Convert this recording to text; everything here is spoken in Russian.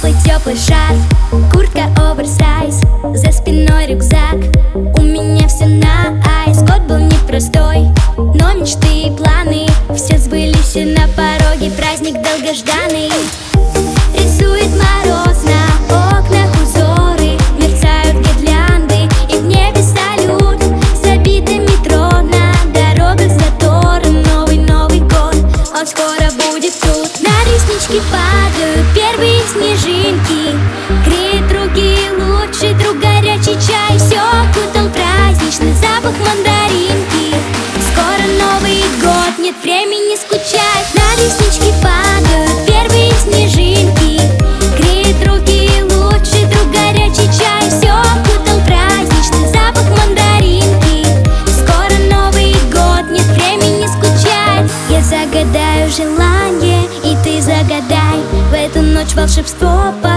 теплый шарф, куртка оверсайз, за спиной рюкзак. У меня все на айс. Год был непростой, но мечты и планы все сбылись, и на пороге праздник долгожданный. Рисует мороз на окнах узоры, мерцают гирлянды, и в небе салют. Забито метро, на дорогах заторы. Новый год, он скоро будет тут. На реснички падают первые снежинки, греет руки лучший друг горячий чай. Все окутал праздничный запах мандаринки. Скоро Новый год, нет времени скучать. На реснички падают первые снежинки, греет руки лучший друг горячий чай. Все окутал праздничный запах мандаринки. Скоро Новый год, нет времени скучать. Я загадаю желание, и ты загадай. В эту ночь волшебство